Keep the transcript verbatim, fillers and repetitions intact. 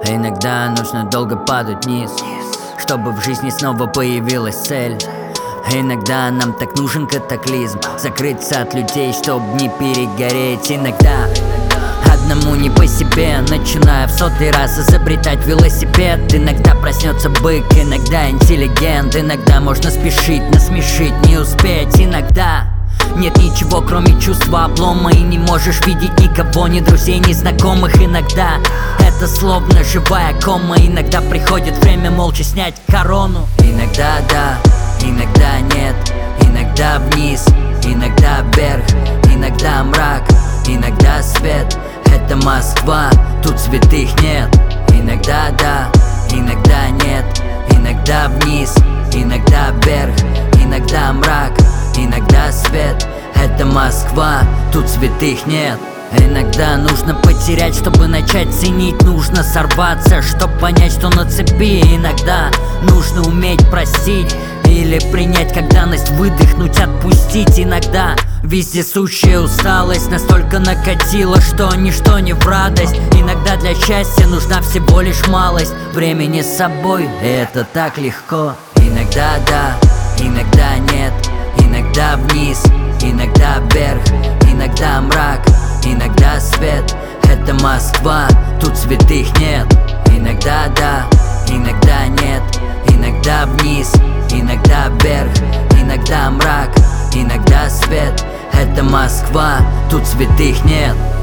Иногда нужно долго падать вниз, чтобы в жизни снова появилась цель. Иногда нам так нужен катаклизм, закрыться от людей, чтоб не перегореть. Иногда одному не по себе, начиная в сотый раз изобретать велосипед. Иногда проснется бык, иногда интеллигент. Иногда можно спешить, насмешить, не успеть. Иногда нет ничего, кроме чувства облома, и не можешь видеть никого, ни друзей, ни знакомых. Иногда это словно живая кома. Иногда приходит время молча снять корону. Иногда да, иногда нет, иногда вниз, иногда вверх, иногда мрак, иногда свет. Это Москва, тут святых нет. Иногда да, иногда нет, иногда вниз, иногда вверх, иногда мрак, иногда свет. Это Москва, тут святых нет. Иногда нужно потерять, чтобы начать ценить. Нужно сорваться, чтоб понять, что на цепи. Иногда нужно уметь простить или принять, как данность, выдохнуть, отпустить. Иногда вездесущая усталость настолько накатила, что ничто не в радость. Иногда для счастья нужна всего лишь малость времени с собой, и это так легко. Иногда да, иногда нет, иногда вниз, иногда вверх, иногда мрак, иногда свет. Это Москва, тут святых нет. Иногда да, иногда нет, иногда вниз, иногда вверх, иногда мрак, иногда свет. Это Москва, тут святых нет.